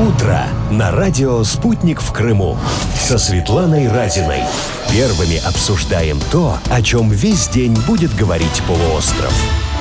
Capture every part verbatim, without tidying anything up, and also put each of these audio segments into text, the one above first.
Утро на радио «Спутник» в Крыму со Светланой Разиной. Первыми обсуждаем то, о чем весь день будет говорить полуостров.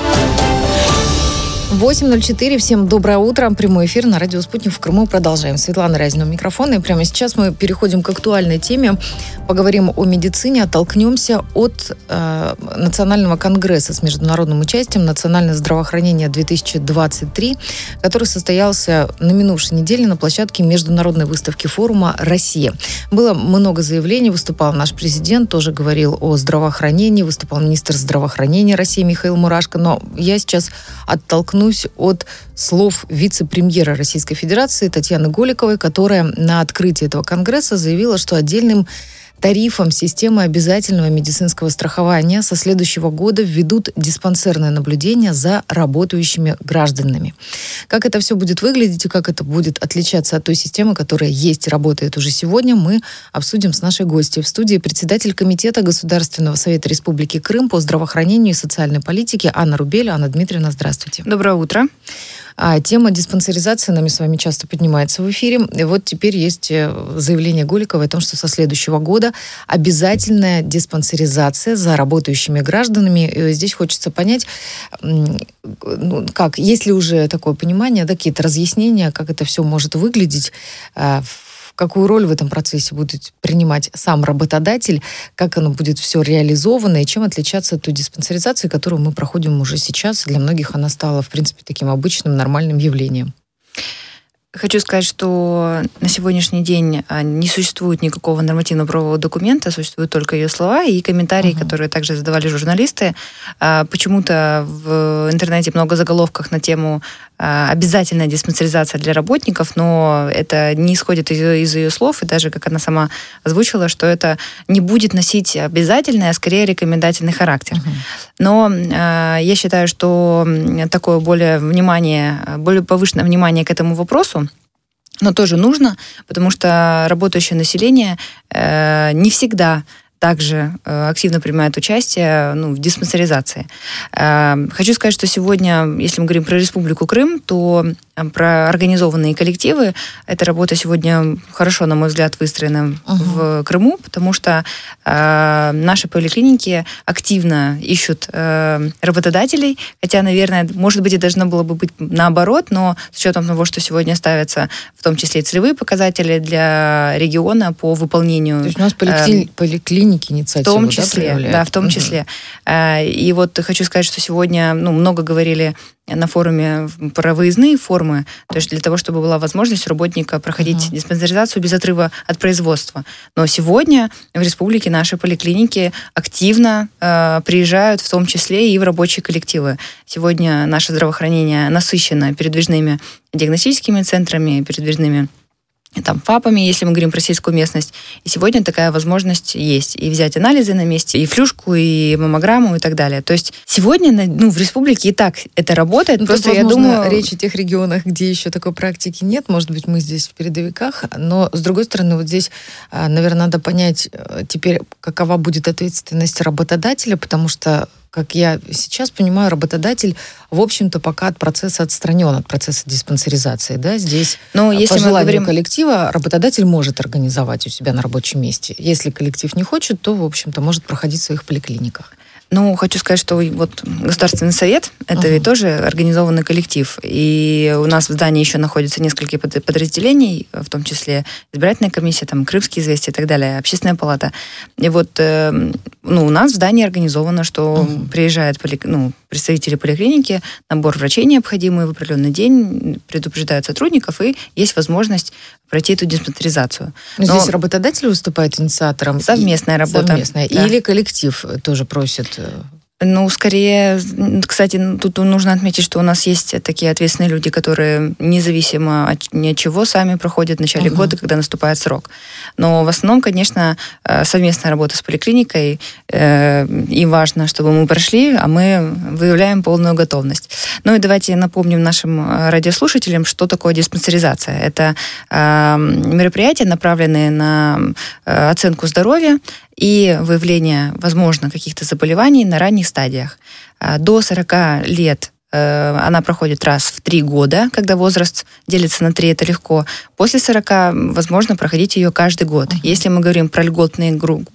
восемь ноль четыре. Всем доброе утро. Прямой эфир на радио «Спутник» в Крыму. Продолжаем. Светлана Разина у микрофона. И прямо сейчас мы переходим к актуальной теме. Поговорим о медицине, оттолкнемся от э, Национального конгресса с международным участием «Национальное здравоохранение-две тысячи двадцать три», который состоялся на минувшей неделе на площадке международной выставки форума «Россия». Было много заявлений. Выступал наш президент, тоже говорил о здравоохранении. Выступал министр здравоохранения России Михаил Мурашко. Но я сейчас оттолкнусь от слов вице-премьера Российской Федерации Татьяны Голиковой, которая на открытии этого конгресса заявила, что отдельным тарифом системы обязательного медицинского страхования со следующего года введут диспансерное наблюдение за работающими гражданами. Как это все будет выглядеть и как это будет отличаться от той системы, которая есть и работает уже сегодня, мы обсудим с нашей гостьей. В студии председатель Комитета Государственного совета Республики Крым по здравоохранению и социальной политике Анна Рубель. Анна Дмитриевна, здравствуйте. Доброе утро. А тема диспансеризации нами с вами часто поднимается в эфире. И вот теперь есть заявление Голиковой о том, что со следующего года обязательная диспансеризация за работающими гражданами. И здесь хочется понять, ну, как, есть ли уже такое понимание, да, какие-то разъяснения, как это все может выглядеть, какую роль в этом процессе будет принимать сам работодатель, как оно будет все реализовано и чем отличаться от той диспансеризации, которую мы проходим уже сейчас. Для многих она стала, в принципе, таким обычным, нормальным явлением. Хочу сказать, что на сегодняшний день не существует никакого нормативно-правового документа, существуют только ее слова и комментарии, uh-huh. которые также задавали журналисты. Почему-то в интернете много заголовков на тему обязательная диспансеризация для работников, но это не исходит из, из ее слов, и даже, как она сама озвучила, что это не будет носить обязательный, а скорее рекомендательный характер. Uh-huh. Но э, я считаю, что такое более внимание, более повышенное внимание к этому вопросу, но тоже нужно, потому что работающее население э, не всегда также э, активно принимает участие ну, в диспансеризации. Э, хочу сказать, что сегодня, если мы говорим про Республику Крым, то э, про организованные коллективы, эта работа сегодня хорошо, на мой взгляд, выстроена uh-huh. в Крыму, потому что э, наши поликлиники активно ищут э, работодателей, хотя, наверное, может быть, и должно было бы быть наоборот, но с учетом того, что сегодня ставятся в том числе и целевые показатели для региона по выполнению... То есть у нас поликли... э, поликлиники инициативу, в том числе, да, да, в том числе. Uh-huh. И вот хочу сказать, что сегодня ну, много говорили на форуме про выездные формы, то есть для того, чтобы была возможность у работника проходить uh-huh. диспансеризацию без отрыва от производства. Но сегодня в республике наши поликлиники активно э, приезжают, в том числе и в рабочие коллективы. Сегодня наше здравоохранение насыщено передвижными диагностическими центрами, передвижными там, ФАПами, если мы говорим про сельскую местность. И сегодня такая возможность есть. И взять анализы на месте, и флюшку, и маммограмму, и так далее. То есть сегодня ну, в республике и так это работает. Ну, просто, тут, я возможно, думаю... речь о тех регионах, где еще такой практики нет. Может быть, мы здесь в передовиках. Но, с другой стороны, вот здесь, наверное, надо понять теперь, какова будет ответственность работодателя, потому что как я сейчас понимаю, работодатель, в общем-то, пока от процесса отстранен, от процесса диспансеризации. Да? Здесь, Но если по желанию мы говорим... коллектива, работодатель может организовать у себя на рабочем месте. Если коллектив не хочет, то, в общем-то, может проходить в своих поликлиниках. Ну, хочу сказать, что вот Государственный совет – это uh-huh. ведь тоже организованный коллектив. И у нас в здании еще находится несколько подразделений, в том числе избирательная комиссия, там, Крымские известия и так далее, Общественная палата. И вот э, ну, у нас в здании организовано, что uh-huh. приезжают поли, ну, представители поликлиники, набор врачей необходимый в определенный день, предупреждают сотрудников, и есть возможность пройти эту диспансеризацию. Но, Но здесь работодатель выступает инициатором? Совместная работа. Совместная. Да. Или коллектив тоже просит? Ну, скорее, кстати, тут нужно отметить, что у нас есть такие ответственные люди, которые независимо от, ни от чего сами проходят в начале uh-huh. года, когда наступает срок. Но в основном, конечно, совместная работа с поликлиникой, э, и важно, чтобы мы прошли, а мы выявляем полную готовность. Ну и давайте напомним нашим радиослушателям, что такое диспансеризация. Это э, мероприятия, направленные на э, оценку здоровья и выявление, возможно, каких-то заболеваний на ранних стадиях. До сорока лет Она проходит раз в три года, когда возраст делится на три, это легко. После сорока возможно проходить ее каждый год. Uh-huh. Если мы говорим про льготные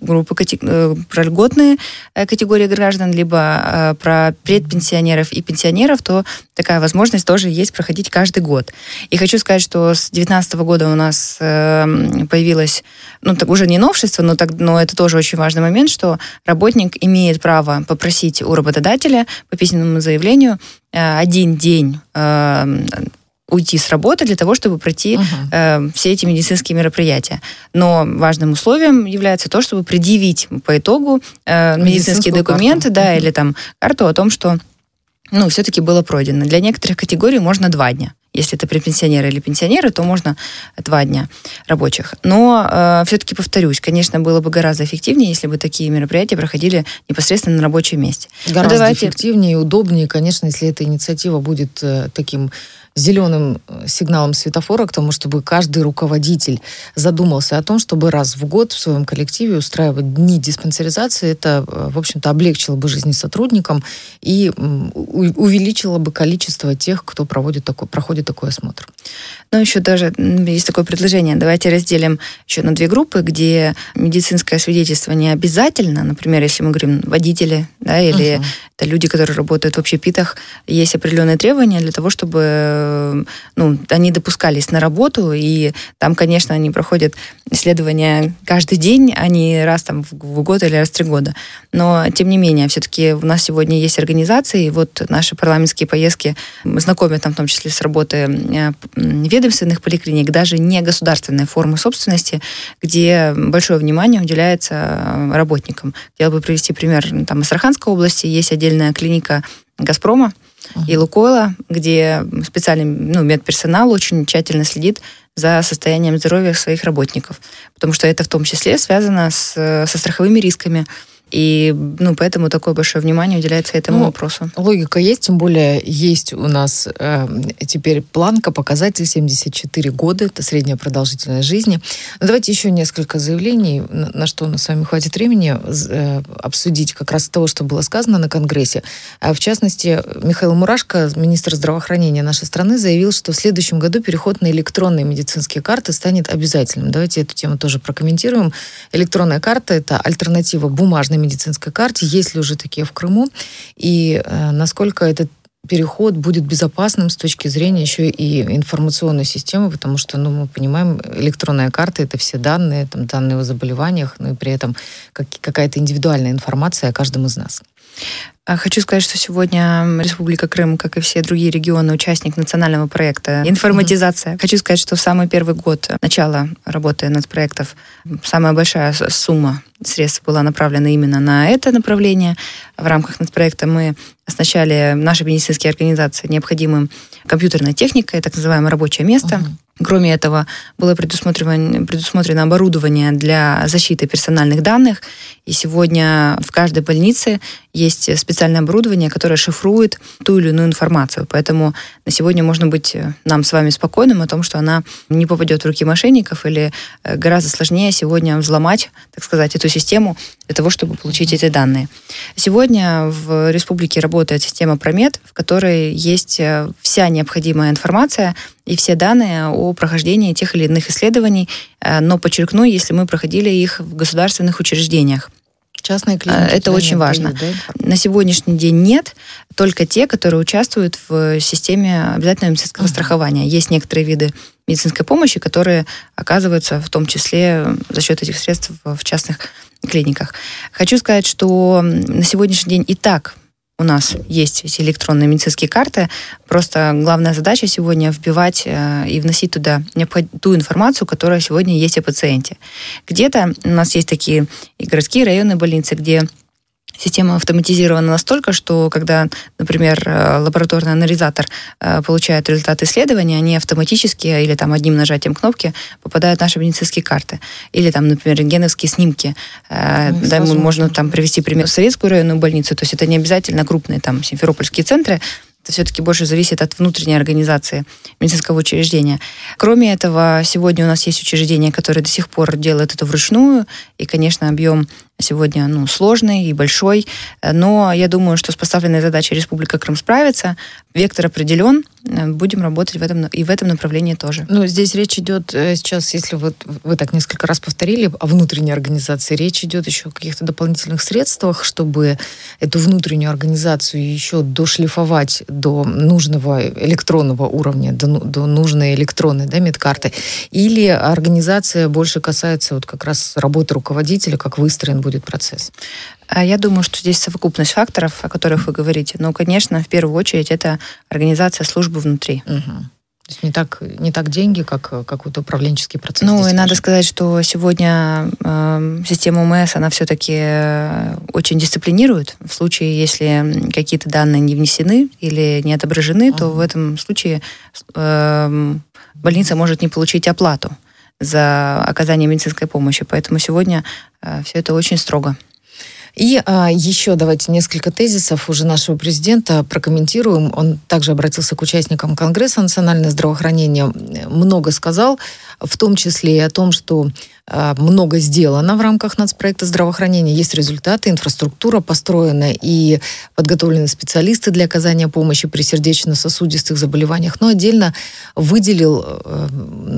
группы, про льготные категории граждан, либо про предпенсионеров и пенсионеров, то такая возможность тоже есть проходить каждый год. И хочу сказать, что с две тысячи девятнадцатого года у нас появилось, ну, так уже не новшество, но, так, но это тоже очень важный момент, что работник имеет право попросить у работодателя по письменному заявлению один день э, уйти с работы для того, чтобы пройти uh-huh. э, все эти медицинские мероприятия. Но важным условием является то, чтобы предъявить по итогу э, медицинские документы, да, uh-huh. или там карту о том, что ну, все-таки было пройдено. Для некоторых категорий можно два дня. Если это пенсионеры или пенсионеры, то можно два дня рабочих. Но э, все-таки повторюсь, конечно, было бы гораздо эффективнее, если бы такие мероприятия проходили непосредственно на рабочем месте. Гораздо давайте... эффективнее и удобнее, конечно, если эта инициатива будет э, таким зеленым сигналом светофора к тому, чтобы каждый руководитель задумался о том, чтобы раз в год в своем коллективе устраивать дни диспансеризации. Это, в общем-то, облегчило бы жизнь сотрудникам и увеличило бы количество тех, кто проводит такой, проходит такой осмотр. Ну, еще даже есть такое предложение. Давайте разделим еще на две группы, где медицинское свидетельство не обязательно. Например, если мы говорим водители, да, или uh-huh. это люди, которые работают в общепитах, есть определенные требования для того, чтобы ну, они допускались на работу, и там, конечно, они проходят исследования каждый день, а не раз там в год или раз в три года. Но, тем не менее, все-таки у нас сегодня есть организации, и вот наши парламентские поездки знакомят там, в том числе с работой ведомственных поликлиник, даже не государственной формы собственности, где большое внимание уделяется работникам. Хотела бы привести пример. Там, в Астраханской области есть отдельная клиника «Газпрома» uh-huh. и «Лукойла», где специальный ну, медперсонал очень тщательно следит за состоянием здоровья своих работников. Потому что это в том числе связано с, со страховыми рисками. И ну, поэтому такое большое внимание уделяется этому ну, вопросу. Логика есть, тем более есть у нас э, теперь планка, показатель семьдесят четыре года, это средняя продолжительность жизни. Но давайте еще несколько заявлений, на, на что у нас с вами хватит времени, э, обсудить как раз того, что было сказано на Конгрессе. А в частности, Михаил Мурашко, министр здравоохранения нашей страны, заявил, что в следующем году переход на электронные медицинские карты станет обязательным. Давайте эту тему тоже прокомментируем. Электронная карта – это альтернатива бумажной медицинской карте, есть ли уже такие в Крыму, и э, насколько этот переход будет безопасным с точки зрения еще и информационной системы, потому что, ну, мы понимаем, электронная карта — это все данные, там, данные о заболеваниях, но и при этом как, какая-то индивидуальная информация о каждом из нас. Хочу сказать, что сегодня Республика Крым, как и все другие регионы, участник национального проекта «Информатизация». Mm-hmm. Хочу сказать, что в самый первый год начала работы над проектом самая большая сумма средств была направлена именно на это направление. В рамках нацпроекта мы оснащали наши медицинские организации необходимым компьютерной техникой, так называемое рабочее место. Mm-hmm. Кроме этого, было предусмотрено, предусмотрено оборудование для защиты персональных данных. И сегодня в каждой больнице есть специальное оборудование, которое шифрует ту или иную информацию. Поэтому на сегодня можно быть нам с вами спокойным о том, что она не попадет в руки мошенников, или гораздо сложнее сегодня взломать, так сказать, эту систему для того, чтобы получить эти данные. Сегодня в республике работает система Промед, в которой есть вся необходимая информация и все данные о прохождении тех или иных исследований, но подчеркну, если мы проходили их в государственных учреждениях. Частные клиники. Это очень важно. Дают, да? На сегодняшний день нет, только те, которые участвуют в системе обязательного медицинского uh-huh. страхования. Есть некоторые виды медицинской помощи, которые оказываются в том числе за счет этих средств в частных клиниках. Хочу сказать, что на сегодняшний день и так у нас есть эти электронные медицинские карты. Просто главная задача сегодня вбивать э, и вносить туда необход... ту информацию, которая сегодня есть о пациенте. Где-то у нас есть такие и городские, районные больницы, где система автоматизирована настолько, что когда, например, лабораторный анализатор получает результаты исследования, они автоматически или там одним нажатием кнопки попадают в наши медицинские карты. Или там, например, рентгеновские снимки. Mm, да, можно там привести пример Советскую районную больницу, то есть это не обязательно крупные там симферопольские центры, это все-таки больше зависит от внутренней организации медицинского учреждения. Кроме этого, сегодня у нас есть учреждения, которые до сих пор делают это вручную, и, конечно, объем сегодня ну, сложный и большой, но я думаю, что с поставленной задачей Республика Крым справится. Вектор определен, будем работать в этом, и в этом направлении тоже. Ну, здесь речь идет сейчас, если вот вы так несколько раз повторили о внутренней организации, речь идет еще о каких-то дополнительных средствах, чтобы эту внутреннюю организацию еще дошлифовать до нужного электронного уровня, до, до нужной электронной, да, медкарты, или организация больше касается вот как раз работы руководителя, как выстроен будет процесс? Я думаю, что здесь совокупность факторов, о которых вы говорите. Но, конечно, в первую очередь это организация службы внутри. Угу. То есть не так, не так деньги, как, как вот управленческий процесс. Ну, и важен. надо сказать, что сегодня э, система ОМС, она все-таки очень дисциплинирует. В случае, если какие-то данные не внесены или не отображены, uh-huh. то в этом случае э, больница может не получить оплату за оказание медицинской помощи. Поэтому сегодня э, все это очень строго. И а, еще давайте несколько тезисов уже нашего президента прокомментируем. Он также обратился к участникам Конгресса «Национальное здравоохранение». Много сказал, в том числе и о том, что а, много сделано в рамках нацпроекта здравоохранения. Есть результаты, инфраструктура построена и подготовлены специалисты для оказания помощи при сердечно-сосудистых заболеваниях. Но отдельно выделил а,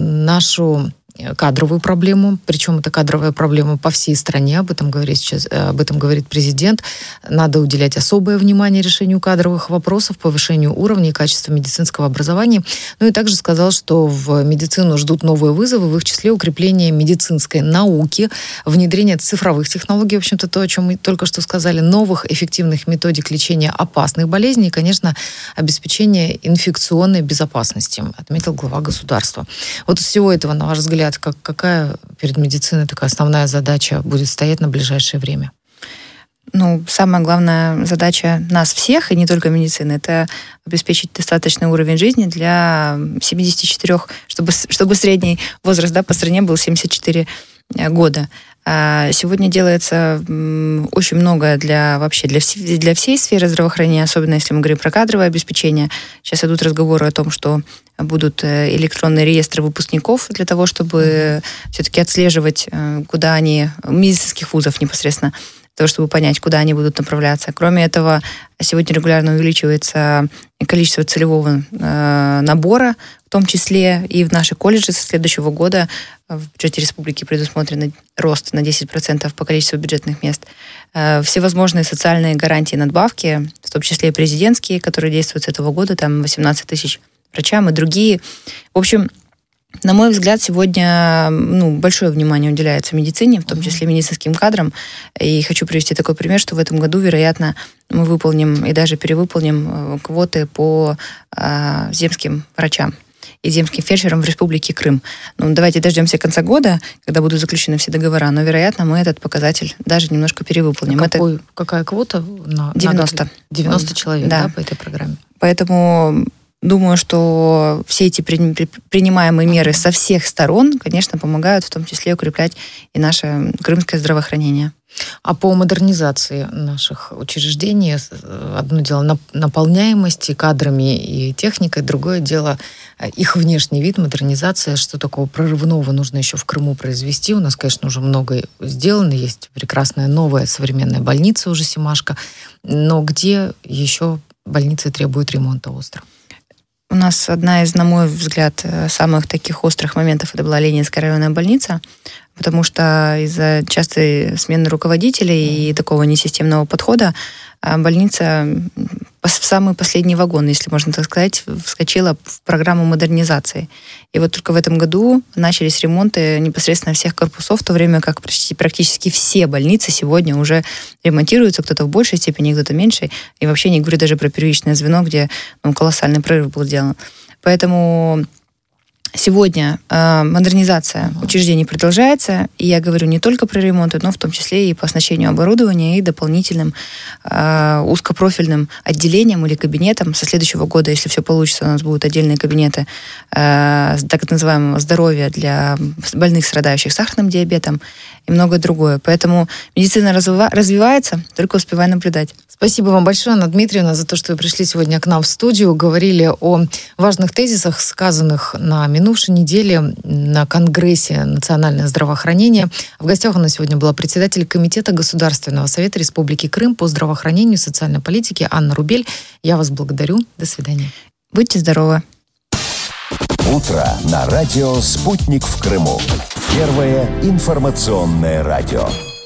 нашу кадровую проблему, причем это кадровая проблема по всей стране, об этом говорит сейчас, об этом говорит президент. Надо уделять особое внимание решению кадровых вопросов, повышению уровня и качества медицинского образования. Ну и также сказал, что в медицину ждут новые вызовы, в их числе укрепление медицинской науки, внедрение цифровых технологий, в общем-то то, о чем мы только что сказали, новых эффективных методик лечения опасных болезней и, конечно, обеспечение инфекционной безопасности, отметил глава государства. Вот из всего этого, на ваш взгляд, Как, какая перед медициной такая основная задача будет стоять на ближайшее время? Ну, самая главная задача нас всех, и не только медицины, это обеспечить достаточный уровень жизни для семидесяти четырёх, чтобы, чтобы средний возраст, да, по стране был семьдесят четыре года. А сегодня делается очень многое для, вообще для, вс- для всей сферы здравоохранения, особенно если мы говорим про кадровое обеспечение. Сейчас идут разговоры о том, что будут электронные реестры выпускников для того, чтобы mm-hmm. все-таки отслеживать, куда они, медицинских вузов непосредственно, для того, чтобы понять, куда они будут направляться. Кроме этого, сегодня регулярно увеличивается количество целевого э, набора, в том числе и в наши колледжи со следующего года в бюджете республики предусмотрен рост на десять процентов по количеству бюджетных мест. Э, всевозможные социальные гарантии и надбавки, в том числе и президентские, которые действуют с этого года, там восемнадцать тысяч врачам и другие. В общем, на мой взгляд, сегодня ну, большое внимание уделяется медицине, в том числе медицинским кадрам. И хочу привести такой пример, что в этом году, вероятно, мы выполним и даже перевыполним квоты по э, земским врачам и земским фельдшерам в Республике Крым. Ну, давайте дождемся конца года, когда будут заключены все договора, но, вероятно, мы этот показатель даже немножко перевыполним. А какой, Это... Какая квота? На, девяносто. На девяносто человек, да. Да, по этой программе? Поэтому... Думаю, что все эти принимаемые меры со всех сторон, конечно, помогают в том числе укреплять и наше крымское здравоохранение. А по модернизации наших учреждений одно дело наполняемости кадрами и техникой, другое дело их внешний вид, модернизация. Что такого прорывного нужно еще в Крыму произвести? У нас, конечно, уже многое сделано. Есть прекрасная новая современная больница уже Семашко. Но где еще больницы требуют ремонта остро? У нас одна из, на мой взгляд, самых таких острых моментов это была Ленинская районная больница, потому что из-за частой смены руководителей и такого несистемного подхода больница в самый последний вагон, если можно так сказать, вскочила в программу модернизации. И вот только в этом году начались ремонты непосредственно всех корпусов, в то время как почти, практически все больницы сегодня уже ремонтируются, кто-то в большей степени, кто-то меньшей. И вообще не говорю даже про первичное звено, где ну, колоссальный прорыв был сделан. Поэтому сегодня э, модернизация учреждений продолжается, и я говорю не только про ремонт, но в том числе и по оснащению оборудования и дополнительным э, узкопрофильным отделением или кабинетом. Со следующего года, если все получится, у нас будут отдельные кабинеты э, так называемого здоровья для больных, страдающих сахарным диабетом. и многое другое. Поэтому медицина развива- развивается, только успевай наблюдать. Спасибо вам большое, Анна Дмитриевна, за то, что вы пришли сегодня к нам в студию. Говорили о важных тезисах, сказанных на минувшей неделе на Конгрессе «Национальное здравоохранение». В гостях у нас сегодня была председатель Комитета Государственного совета Республики Крым по здравоохранению и социальной политике Анна Рубель. Я вас благодарю. До свидания. Будьте здоровы. Утро на радио «Спутник в Крыму». Первое информационное радио.